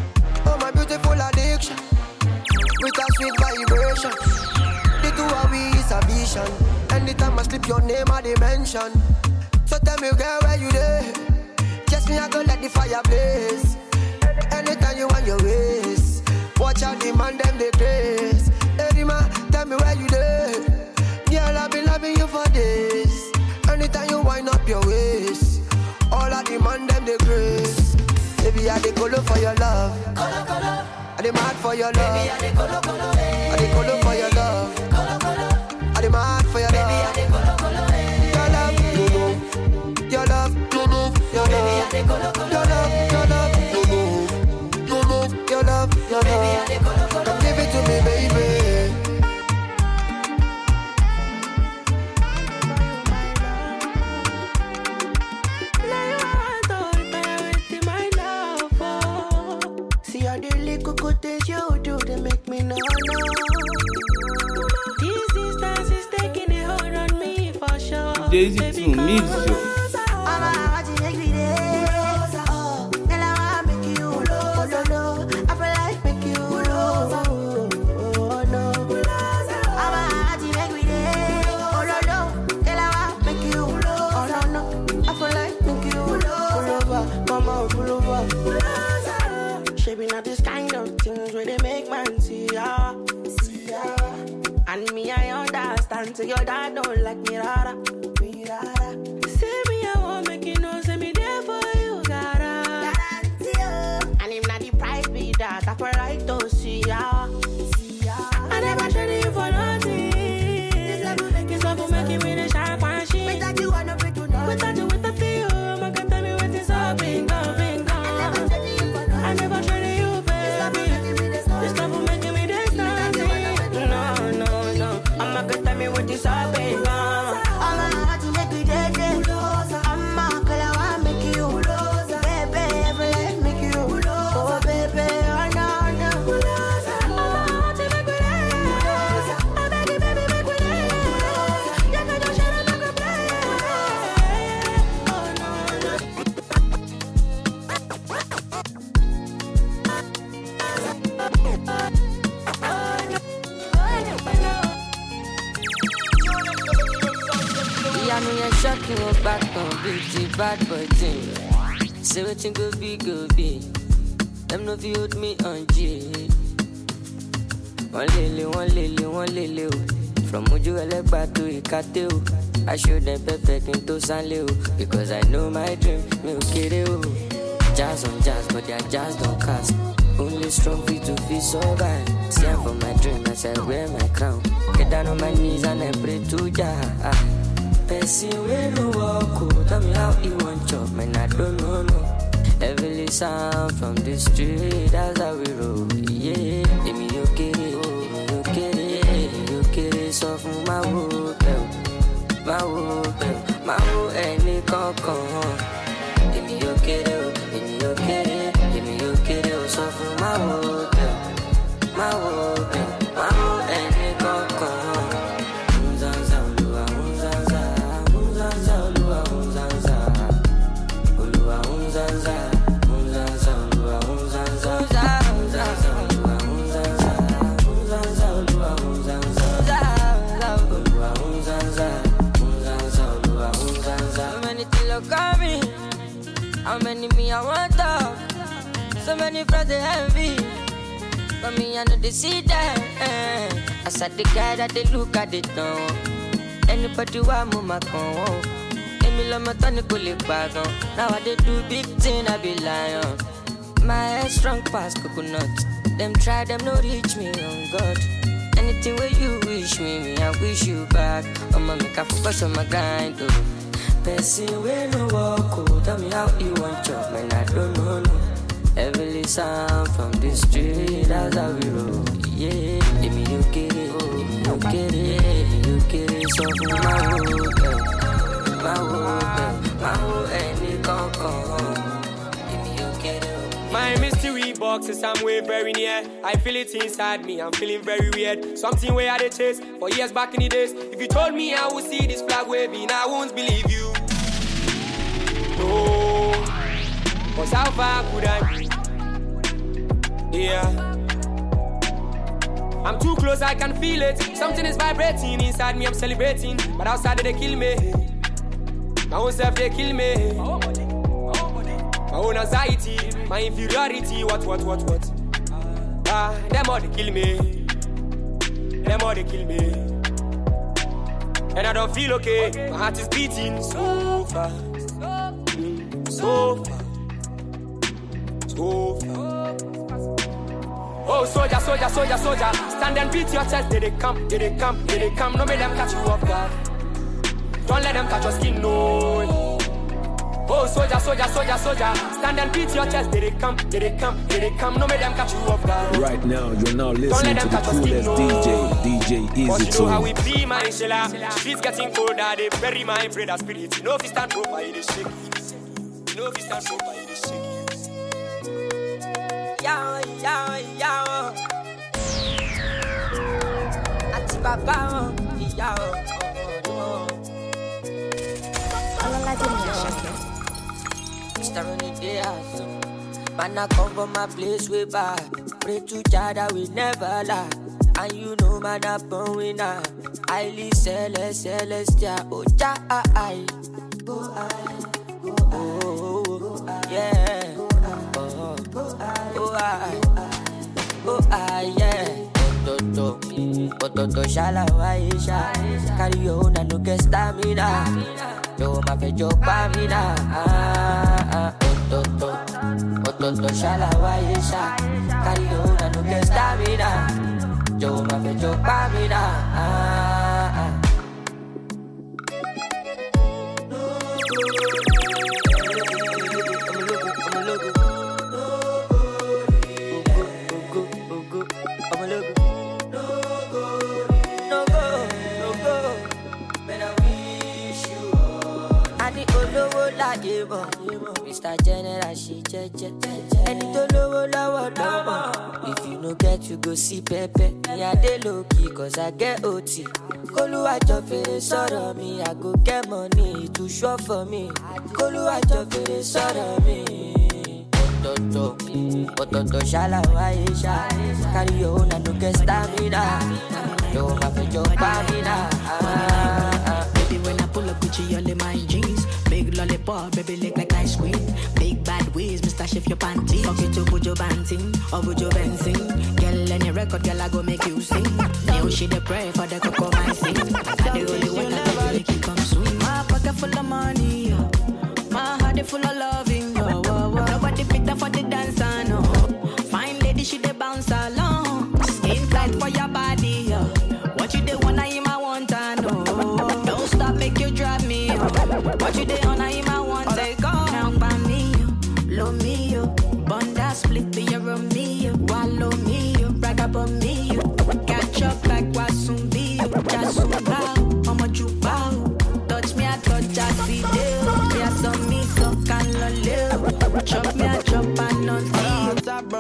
Speaker 6: Oh my beautiful addiction. With a sweet vibration. The two of we is a vision. Anytime I slip your name I dimension. So tell me girl where you there. Just me I go let the fire blaze. Anytime you want your ways. Watch out the man them they craze. Hey man, tell me where you there. Girl I've been loving you for days. Anytime you wind up your waist. All of the man them they grace. Baby I dey color for your love. Color, color. I dey mad for your love. Baby I dey color, color. I dey color for your love. Color, color. I dey mad for your love. Baby I dey color, color. Your love, no no. Your love, no no. Your love, baby I dey color, color. Your love, your love, no no. No no. Your love, your love. Baby I dey color, color. Come give it to me, baby.
Speaker 2: Daisy to mix yo.
Speaker 3: Shaping up this kind of things where they make man see ya, see ya. And me I understand, so your dad don't like me rara. Say me I won't make you know, say me there for you, gotta. And if not the price be that, I feel like to see ya. I never traded you for nothing. This love will make you with a sharp and shit. Without you, I never do nothing. Without you, without you, I'm gonna tell me what is up, been gone, been gone. I never traded you, baby. This love will make me this nothing. No, no, no. I'm gonna tell me what is up, been gone.
Speaker 12: Shocking up back on beauty, bad boy thing. Say what you go be, go be. Them no fi hold me on G. One lily, one lily, one lily. From Uju Elekba to Ikate. I show them perfect into Sanleo. Because I know my dream, me okay o. Jazz on jazz, but their jazz don't cast. Only strong feet to feel so bad. See I'm for my dream, as I wear my crown. Get down on my knees and I pray to Jah. Person we no walk, oh, tell me how he want chop, man I don't know no. Heavily sound from the street, that's how we roll. Yeah, let me okay, oh, me okay, okay. wo bẹ̀, máa wo ẹni kankan. Èmi yóò kéré o, èmi yóò kéré, èmi yóò kéré o, sọ fún máa wo bẹ̀, máa wo bẹ̀, máa wo ẹni kankan. Unzanza Olúwa, unzanza, unzanza Olúwa, unzanza, Olúwa unzanza, unzanza Olúwa, unzanza, unzanza Olúwa, unzanza, unzanza Olúwa, unzanza, Olúwa unzanza, unzanza Olúwa, unzanza. So many things look at me, how many me I want to, so many friends they envy, but me I know they see them. I said the guy that they look at it now. Anybody want move my con? Emi lo mo tani ko le pa gan. Now I dey do big thing, I be lion. My head strong past coconut. Them try, them no reach me on God. Anything where you wish me, me I wish you back. I'ma make a focus on my grind, oh. Person where no walk, oh. Tell me how you want job, man, I don't know, no. Heavenly sound from the street, that's how we roll. Yeah, let me you get it, let me you get it, let me you get it. So for my road, my road, my road, any concord. Let me you get it.
Speaker 21: My mystery box is somewhere very near. I feel it inside me, I'm feeling very weird. Something where I did chase for years back in the days. If you told me I would see this flag waving, I won't believe you. No, cause how far could I be? Yeah, I'm too close, I can feel it. Something is vibrating inside me, I'm celebrating. But outside they kill me. My own self they kill me. My own anxiety, my inferiority. What, what, what, what? Ah, them all they kill me. Them all they kill me. And I don't feel okay. My heart is beating so fast, so fast, so fast. Oh, soldier, soldier, soldier, soldier. Stand and beat your chest. Did they come? Did they come? Did they come? No, make them catch you off guard. Don't let them touch your skin, no. Oh, soldier, soldier, soldier, soldier. Stand and beat your chest. Did they come? Did they come? Did they come? No, make them catch you off guard.
Speaker 7: Right now, you're now listening to the coolest
Speaker 21: no.
Speaker 7: D J, D J Easy
Speaker 21: But you know how we
Speaker 7: Tune.
Speaker 21: be, my Shella. Streets getting colder, they bury my brother spirit. You know if you stand proper, you dey shake. You know if you stand proper, you dey shake. Yeah, yeah, yeah. Ati baba, yeah. Mister Ronnie Diaz, man I cover my place with bad. Pray to Jah that we never lie. And you know man I born winner. Highly celest, celestial. Oh Jah, I, go I, go oh, oh, oh, yeah. Oh, oh, I, oh, I, yeah. Toto, toto, shala, waisha. Carry your own and no get stamina. Yo, my fe yo pa mina. Ah, ah, toto, toto, shala, waisha. Carry your own and no get stamina. Yo, my fe yo pa mina. Ah, ah. Mister General, she jeje. Any to lowo lowo lowo. If you no get, you go see Pepe. Me I dey low key, cause I get O T. Kolu ajo fere sọ̀rọ̀ mi, I go get money to show for me. Kolu ajo fere sọ̀rọ̀ mi. Ototo, ototo shala wa isha. Carry your own and no get stamina. Yo, my fe yo pa mina.
Speaker 22: Baby, when I pull up Gucci, all in my jeans. Big lollipop, baby, lick like ice cream. Big bad ways, Mister Shift your panties. Okay, to Bujo Banting or Bujo Benzing. Girl, any record, girl, I go make you sing. Now she the pray for the cocoa my sing. The only one that can make you come soon. My pocket full of money, yeah. My heart full of loving. Whoa, whoa, whoa. Nobody fit for the dancer, no. Fine lady, she the bounce along. Skin tight for your body, yeah. What you the one I am, I want to know. Don't stop, make you drive me. What you the on I am, I want to go. Now by me, lo me, Bonda split the year of me. Wallow me, brag about me. Catch up like Wasumbi, Jasumba, Omo Juba.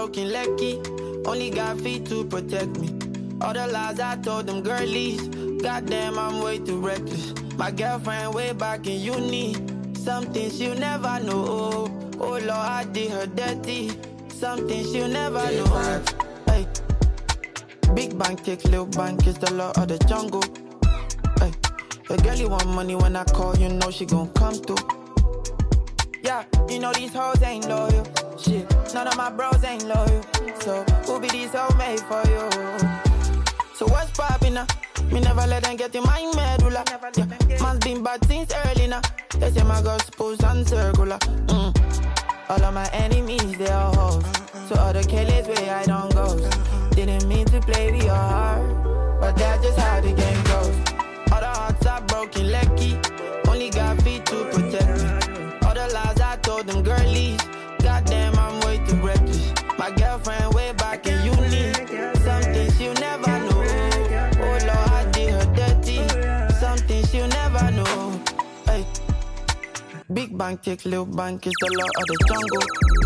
Speaker 3: broken lecky. Only got feet to protect me. All the lies I told them girlies. Goddamn, I'm way too reckless. My girlfriend way back in uni. Something she'll never know. Oh Lord, I did her dirty. Something she'll never know. Hey. Big bank take little bank, it's the law of the jungle. Hey. The girl you want money when I call, you know she gon' come through. Yeah, you know these hoes ain't loyal. Shit, none of my bros ain't loyal. So who be these hoes made for you? So what's poppin' now? Me never let them get in my medulla. Yeah, man's been bad since early now. They say my girl's supposed and circular. Mm. All of my enemies, they are hoes. So all the killers where I don't go. Didn't mean to play with your heart, but that's just how the game goes. All the hearts are broken, lecky. Only got feet to protect me. All the lies I told them girlies. Goddamn, I'm way too reckless. My girlfriend way back in uni. Something she'll never know. Oh Lord, I did her dirty. Something she'll never know. Hey. Big bank take little bank, it's the law of the jungle.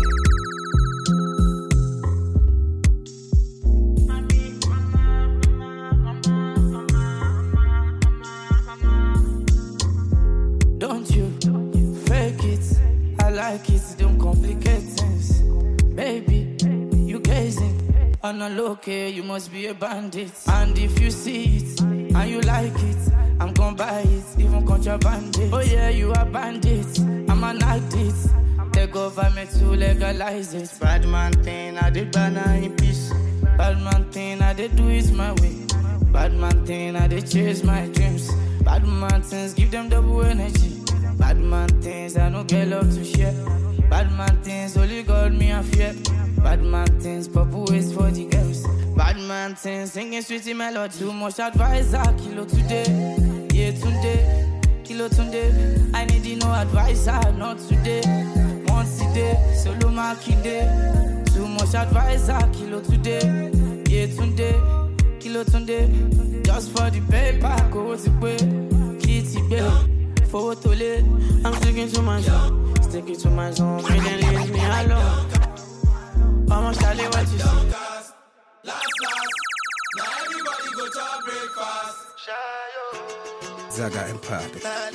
Speaker 3: Don't you fake it, I like it, don't complicate things. Baby, you gazing on a look, you must be a bandit. And if you see it, and you like it, I'm gon' buy it, even contraband it. Oh yeah, you a bandit, I'm an addict. The government to legalize it. Bad man thing, I did banana in peace. Bad man thing, I did do it my way. Bad man thing, I did chase my dreams. Bad man things, give them double energy. Bad man things, I don't get love to share. Bad man things, only God me a fear. Bad man things, purple ways for the girls. Bad man things, singing sweetie melody. Too much advice, I kilo today. Yeah, today, kilo today. I need no advisor, not today. Once a day, solo makinde. Too much advice, I kilo today. Yeah, today, kilo today. Just for the paper, go to pay. Kitty bill, for to lay. I'm sticking to my zone, sticking to my zone. Make them leave me alone. Almost tell you what you see.
Speaker 4: Last, last, now everybody go to breakfast.
Speaker 13: Zaga Empire.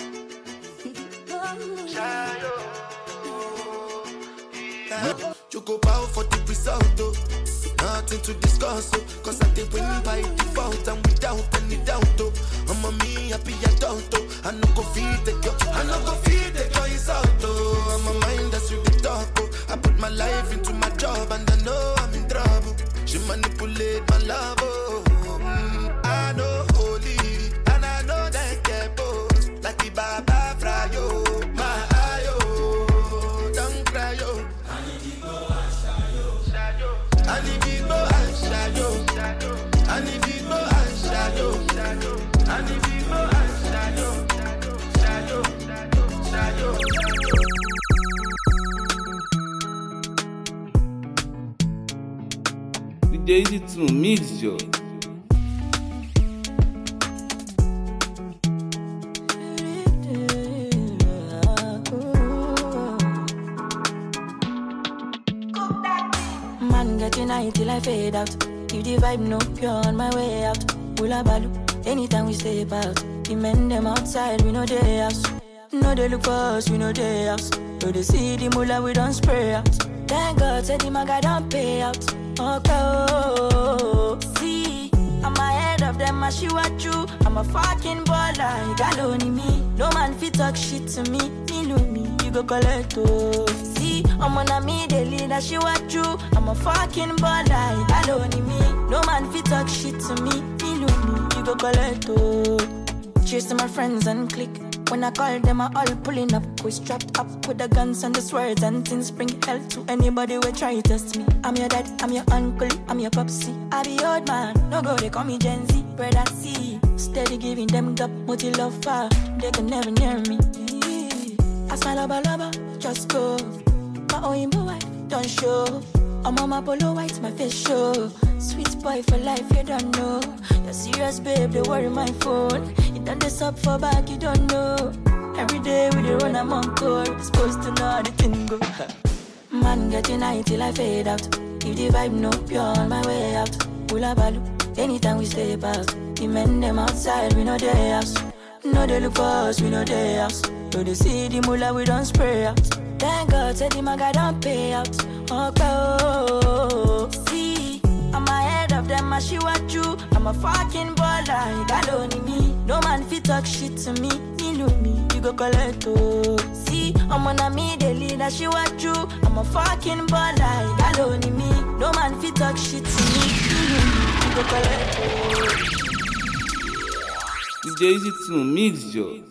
Speaker 4: You go bow for the result, oh. Nothing to discuss, oh. Cause I did win by default and without any doubt, oh. I'm a me happy adult, oh. I no go feed the girl, I no go feed the girl is out, oh. I'm a mind that's you the talk, oh. I put my life into my job and I know I'm in trouble. She manipulate my love, oh. Mm, I know holy and I know that get boss. Like the Baba Frayo, my ayo, don't cry, yo. I need to go and shayo. I need to go and shayo. I need to go and shayo. I need to go and shayo. Shayo, shayo,
Speaker 2: shayo. D J Easy to mix, yo.
Speaker 23: Night till I fade out. If the vibe no pure on my way out. Hula balu, anytime we step out. The men them outside, we know they house. No they look for us, we know they house. No they see the mula, we don't spray out. Thank God, said the maga don't pay out. Okay, oh, see, I'm ahead of them, I shoot at you. I'm a fucking baller, you got only me. No man fit talk shit to me, me love me, you go collect, oh. See, I'm on a me, they lead, I shoot at you. I'm a fucking baller, you got only me. No man fit talk shit to me, me love me, you go collect, oh. Cheers to my friends and click. When I call them, I all pulling up. We strapped up with the guns and the swords and things. Bring hell to anybody who try to test me. I'm your dad, I'm your uncle, I'm your popsy. I be old man, no go, they call me Gen Z. Brother C, steady giving them gap, multi love fire. They can never near me. I smile lover, lover, just go. My own wife, don't show. I'm on my polo white, my face show. Sweet boy for life, you don't know. You're serious, babe, they worry my phone. You done this up for back, you don't know. Every day we dey run, I'm on call. Supposed to know how the thing go. Man, get united till I fade out. If the vibe no pure on my way out, Pula Balu, anytime we step out. The men them outside, we know they house. No they look for us, we know they house. No they see the mullah, we don't spray out. Thank God, said the maga don't pay out. Okay, oh, see, I'm ahead of them, I she what you. I'm a fucking baller, you got only me. No man fit talk shit to me, me look me, you go collect oh. See, I'm on a me, the leader, she what you. I'm a fucking baller, you got only me. No man fit talk shit to me, me look me, you go collect oh.
Speaker 2: D J Easy two Mix, Joe.